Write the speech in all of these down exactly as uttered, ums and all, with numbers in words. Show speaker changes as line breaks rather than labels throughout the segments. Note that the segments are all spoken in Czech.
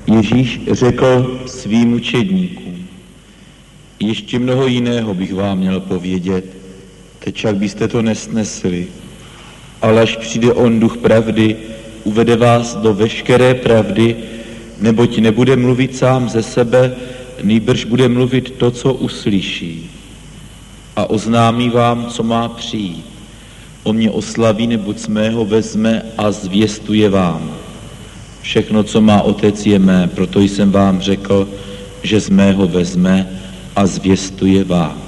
Ježíš řekl svým učedníkům: ještě mnoho jiného bych vám měl povědět, teď však byste to nesnesli, ale až přijde on duch pravdy, uvede vás do veškeré pravdy, neboť nebude mluvit sám ze sebe, nýbrž bude mluvit to, co uslyší. A oznámí vám, co má přijít. On mě oslaví, neboť z mého vezme a zvěstuje vám. Všechno, co má otec, je mé, proto jsem vám řekl, že z mého vezme a zvěstuje vám.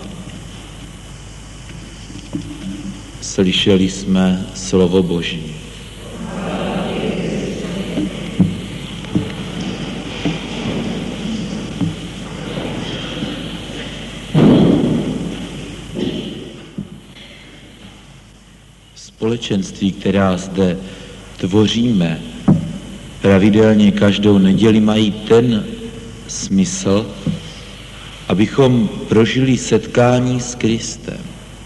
Slyšeli jsme slovo Boží. Společenství, která zde tvoříme pravidelně každou neděli, mají ten smysl, abychom prožili setkání s Kristem.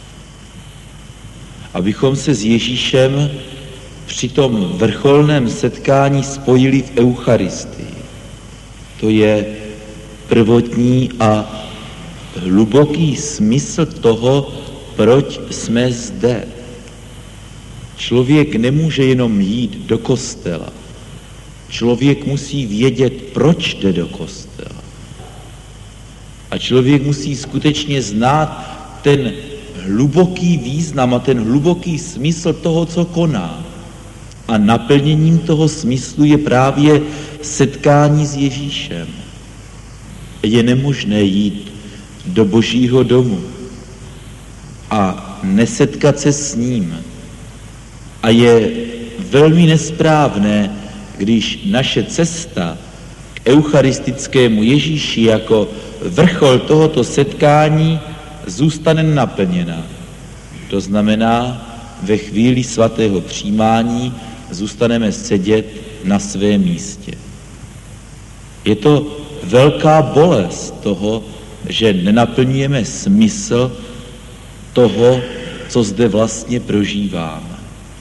Abychom se s Ježíšem při tom vrcholném setkání spojili v Eucharistii. To je prvotní a hluboký smysl toho, proč jsme zde. Člověk nemůže jenom jít do kostela. Člověk musí vědět, proč jde do kostela. A člověk musí skutečně znát ten hluboký význam a ten hluboký smysl toho, co koná. A naplněním toho smyslu je právě setkání s Ježíšem. Je nemožné jít do Božího domu a nesetkat se s ním. A je velmi nesprávné, když naše cesta k eucharistickému Ježíši jako vrchol tohoto setkání zůstane naplněna. To znamená, ve chvíli svatého přijímání zůstaneme sedět na svém místě. Je to velká bolest toho, že nenaplňujeme smysl toho, co zde vlastně prožíváme.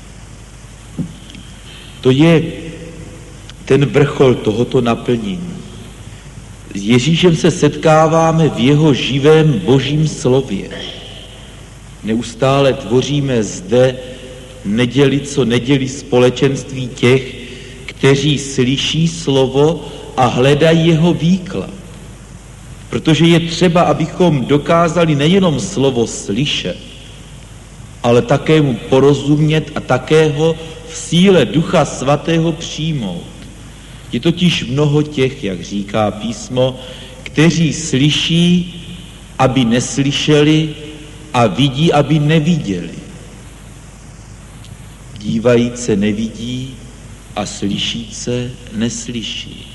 To je ten vrchol tohoto naplnění. S Ježíšem se setkáváme v jeho živém Božím slově. Neustále tvoříme zde neděli co neděli společenství těch, kteří slyší slovo a hledají jeho výklad. Protože je třeba, abychom dokázali nejenom slovo slyšet, ale také mu porozumět a také ho v síle Ducha Svatého přijmout. Je totiž mnoho těch, jak říká písmo, kteří slyší, aby neslyšeli, a vidí, aby neviděli. Dívajíc se nevidí a slyšíc se neslyší.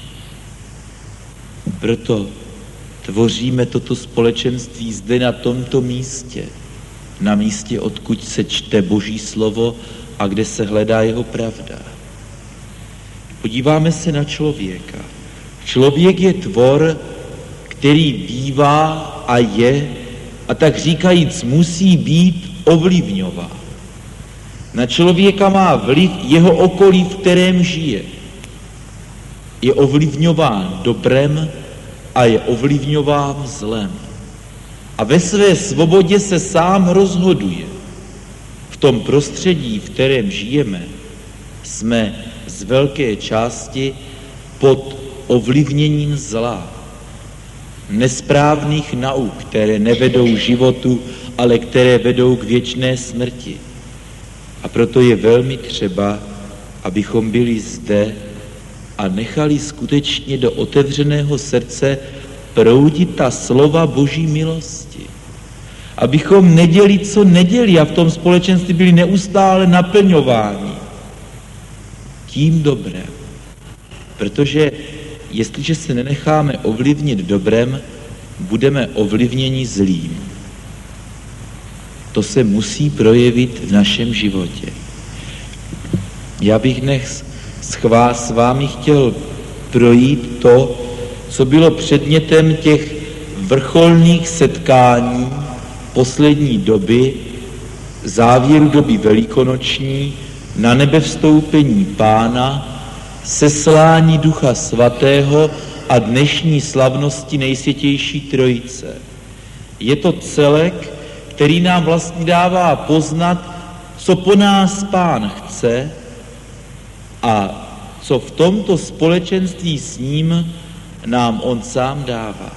Proto tvoříme toto společenství zde na tomto místě, na místě, odkud se čte Boží slovo a kde se hledá jeho pravda. Podíváme se na člověka. Člověk je tvor, který bývá a je, a tak říkajíc musí být ovlivňován. Na člověka má vliv jeho okolí, v kterém žije. Je ovlivňován dobrem a je ovlivňován zlem. A ve své svobodě se sám rozhoduje. V tom prostředí, v kterém žijeme, jsme z velké části pod ovlivněním zla. Nesprávných nauk, které nevedou životu, ale které vedou k věčné smrti. A proto je velmi třeba, abychom byli zde a nechali skutečně do otevřeného srdce proudit ta slova Boží milosti. Abychom neděli, co neděli, a v tom společenství byli neustále naplňováni tím dobrem. Protože jestliže se nenecháme ovlivnit dobrem, budeme ovlivněni zlým. To se musí projevit v našem životě. Já bych dnes s vámi chtěl projít to, co bylo předmětem těch vrcholných setkání poslední doby, závěru doby velikonoční, na nebevstoupení Pána seslání Ducha Svatého a dnešní slavnosti Nejsvětější Trojice. Je to celek, který nám vlastně dává poznat, co po nás Pán chce a co v tomto společenství s ním nám on sám dává.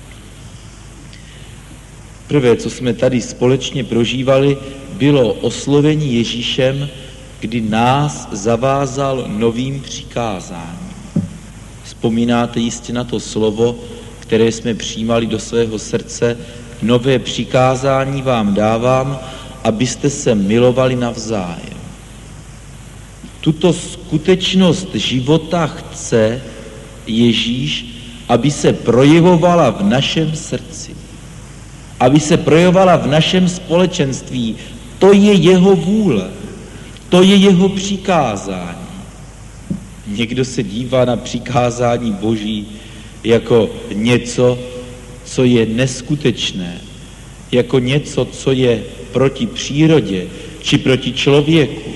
Prvé, co jsme tady společně prožívali, bylo oslovení Ježíšem, kdy nás zavázal novým přikázáním. Vzpomínáte jistě na to slovo, které jsme přijímali do svého srdce: nové přikázání vám dávám, abyste se milovali navzájem. Tuto skutečnost života chce Ježíš, aby se projevovala v našem srdci, aby se projevovala v našem společenství. To je jeho vůle, to je jeho přikázání. Někdo se dívá na přikázání Boží jako něco, co je neskutečné, jako něco, co je proti přírodě či proti člověku.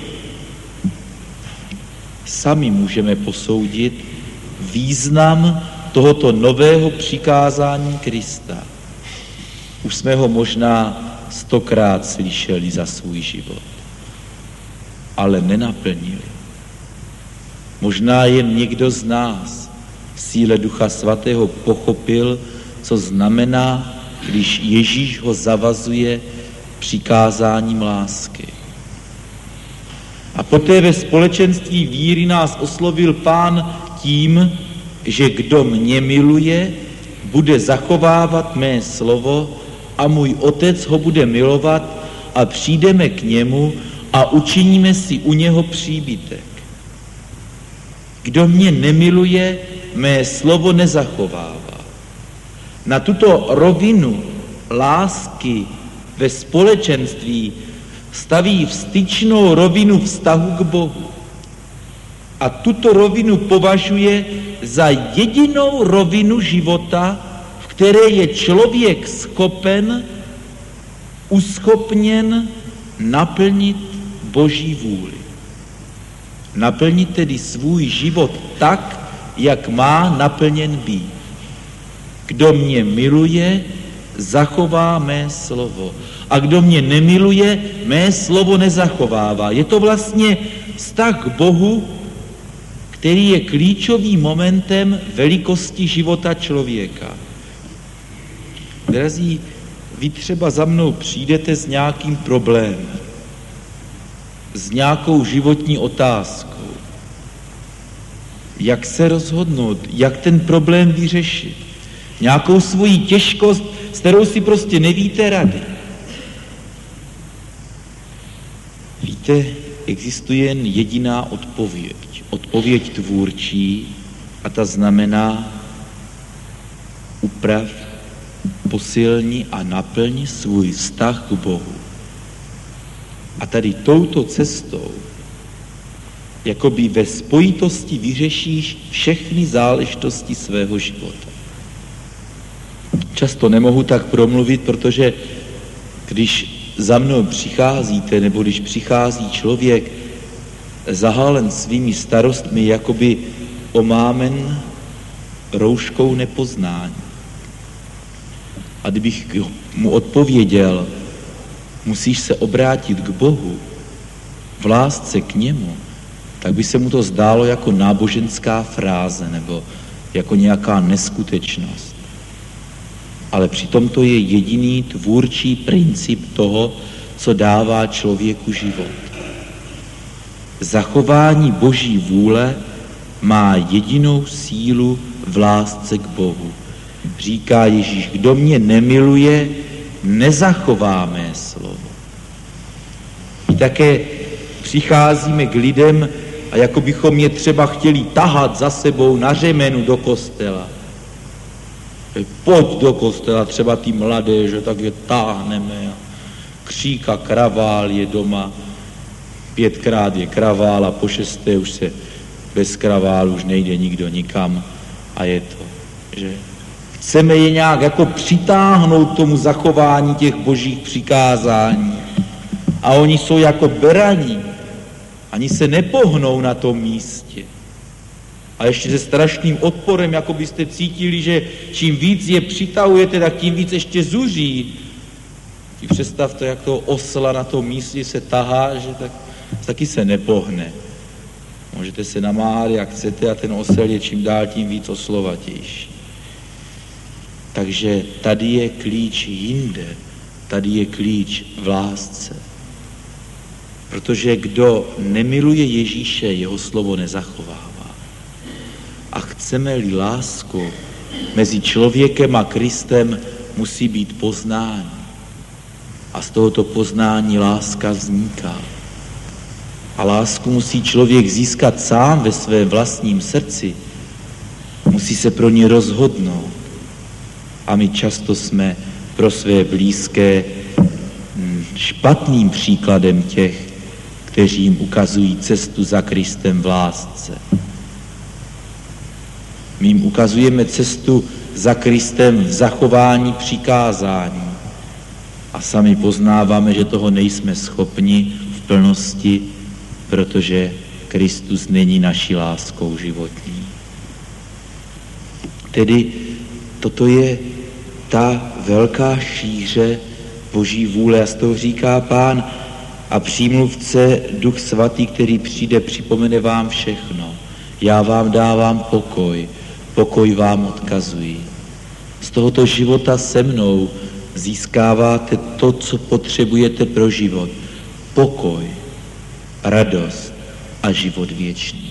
Sami můžeme posoudit význam tohoto nového přikázání Krista. Už jsme ho možná stokrát slyšeli za svůj život, ale nenaplnili. Možná jen někdo z nás v síle Ducha Svatého pochopil, co znamená, když Ježíš ho zavazuje přikázáním lásky. A poté ve společenství víry nás oslovil Pán tím, že kdo mě miluje, bude zachovávat mé slovo a můj Otec ho bude milovat a přijdeme k němu a učiníme si u něho příbytek. Kdo mě nemiluje, mé slovo nezachovává. Na tuto rovinu lásky ve společenství staví vstyčnou rovinu vztahu k Bohu. A tuto rovinu považuje za jedinou rovinu života, v které je člověk schopen, uschopněn naplnit Boží vůli. Naplnit tedy svůj život tak, jak má naplněn být. Kdo mě miluje, zachová mé slovo. A kdo mě nemiluje, mé slovo nezachovává. Je to vlastně vztah k Bohu, který je klíčovým momentem velikosti života člověka. Drazí, vy třeba za mnou přijdete s nějakým problémem, s nějakou životní otázkou. Jak se rozhodnout, jak ten problém vyřešit? Nějakou svoji těžkost, s kterou si prostě nevíte rady. Víte, existuje jen jediná odpověď. Odpověď tvůrčí, a ta znamená: uprav, posilni a naplni svůj vztah k Bohu. A tady touto cestou jakoby ve spojitosti vyřešíš všechny záležitosti svého života. Často nemohu tak promluvit, protože když za mnou přicházíte, nebo když přichází člověk zahalen svými starostmi, jakoby omámen rouškou nepoznání. A kdybych mu odpověděl: musíš se obrátit k Bohu, v lásce k němu, tak by se mu to zdálo jako náboženská fráze nebo jako nějaká neskutečnost. Ale přitom to je jediný tvůrčí princip toho, co dává člověku život. Zachování Boží vůle má jedinou sílu v lásce k Bohu. Říká Ježíš: kdo mě nemiluje, nezachová mé slovo. My také přicházíme k lidem a jako bychom je třeba chtěli tahat za sebou na řemenu do kostela. Pojď do kostela, třeba ty mladé, že tak je táhneme. Křík a kravál je doma, pětkrát je kravál a po šesté už se bez kraválu už nejde nikdo nikam a je to, že chceme je nějak jako přitáhnout k tomu zachování těch božích přikázání. A oni jsou jako berani, ani se nepohnou na tom místě. A ještě se strašným odporem, jako byste cítili, že čím víc je přitahujete, tak tím víc ještě zuří. Si představte, jak to osla na tom místě se tahá, že tak, taky se nepohne. Můžete se namáhat, jak chcete, a ten osel je čím dál tím víc oslovatější. Takže tady je klíč jinde, tady je klíč v lásce. Protože kdo nemiluje Ježíše, jeho slovo nezachovává. A chceme-li lásku mezi člověkem a Kristem, musí být poznání. A z tohoto poznání láska vzniká. A lásku musí člověk získat sám ve svém vlastním srdci. Musí se pro ní rozhodnout. A my často jsme pro své blízké špatným příkladem těch, kteří jim ukazují cestu za Kristem v lásce. My jim ukazujeme cestu za Kristem v zachování přikázání. A sami poznáváme, že toho nejsme schopni v plnosti, protože Kristus není naší láskou životní. Tedy toto je ta velká šíře Boží vůle, a z toho říká Pán: a přímluvce Duch Svatý, který přijde, připomene vám všechno. Já vám dávám pokoj, pokoj vám odkazuji. Z tohoto života se mnou získáváte to, co potřebujete pro život. Pokoj, radost a život věčný.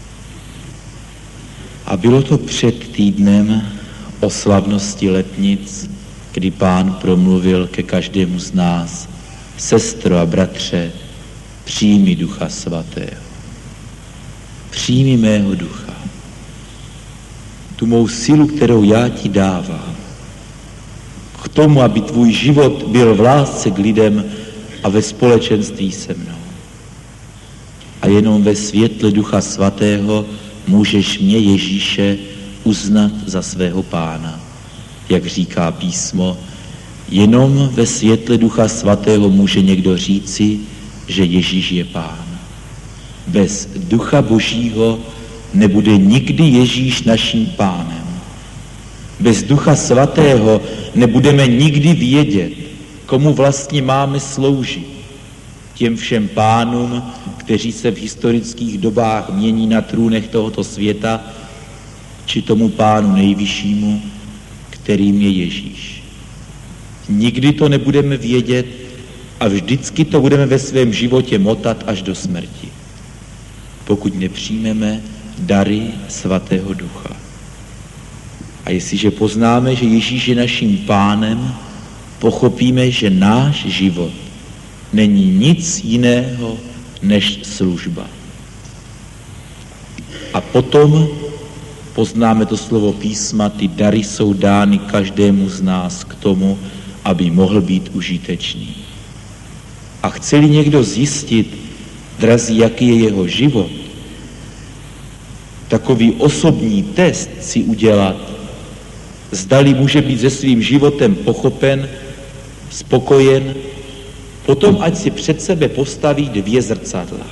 A bylo to před týdnem o slavnosti letnic, kdy Pán promluvil ke každému z nás: sestro a bratře, přijmi Ducha Svatého. Přijmi mého ducha. Tu mou sílu, kterou já ti dávám. K tomu, aby tvůj život byl v lásce k lidem a ve společenství se mnou. A jenom ve světle Ducha Svatého můžeš mě, Ježíše, uznat za svého Pána. Jak říká písmo, jenom ve světle Ducha Svatého může někdo říci, že Ježíš je Pán. Bez Ducha Božího nebude nikdy Ježíš naším Pánem. Bez Ducha Svatého nebudeme nikdy vědět, komu vlastně máme sloužit. Těm všem pánům, kteří se v historických dobách mění na trůnech tohoto světa, či tomu Pánu nejvyššímu, kterým je Ježíš. Nikdy to nebudeme vědět a vždycky to budeme ve svém životě motat až do smrti, pokud nepřijmeme dary Svatého Ducha. A jestliže poznáme, že Ježíš je naším Pánem, pochopíme, že náš život není nic jiného než služba. A potom poznáme to slovo písma: ty dary jsou dány každému z nás k tomu, aby mohl být užitečný. A chce-li někdo zjistit, drazí, jaký je jeho život, takový osobní test si udělat, zdali může být se svým životem pochopen, spokojen, potom ať si před sebe postaví dvě zrcadla.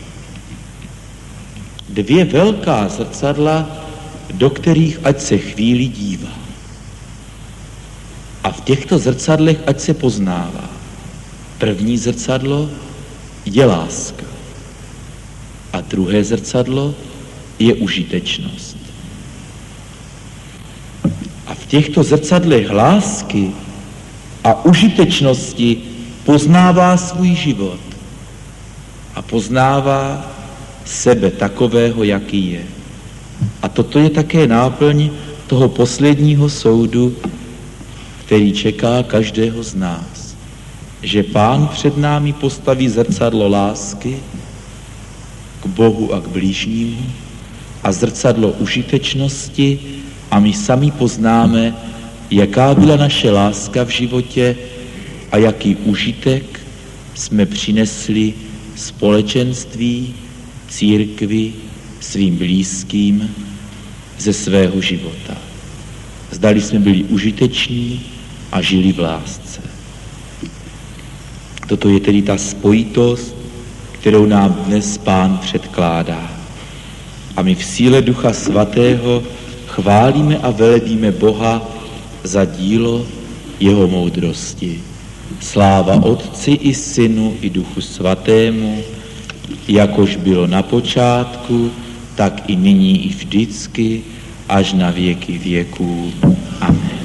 Dvě velká zrcadla, do kterých ať se chvíli dívá. A v těchto zrcadlech ať se poznává. První zrcadlo je láska. A druhé zrcadlo je užitečnost. A v těchto zrcadlech lásky a užitečnosti poznává svůj život a poznává sebe takového, jaký je. A toto je také náplň toho posledního soudu, který čeká každého z nás. Že Pán před námi postaví zrcadlo lásky k Bohu a k blížnímu a zrcadlo užitečnosti a my sami poznáme, jaká byla naše láska v životě a jaký užitek jsme přinesli společenství, církvi, svým blízkým ze svého života. Zdali jsme byli užiteční a žili v lásce. Toto je tedy ta spojitost, kterou nám dnes Pán předkládá. a my v síle Ducha Svatého chválíme a velebíme Boha za dílo jeho moudrosti. Sláva Otci i Synu i Duchu Svatému, jakož bylo na počátku, tak i nyní i vždycky, až na věky věků. Amen.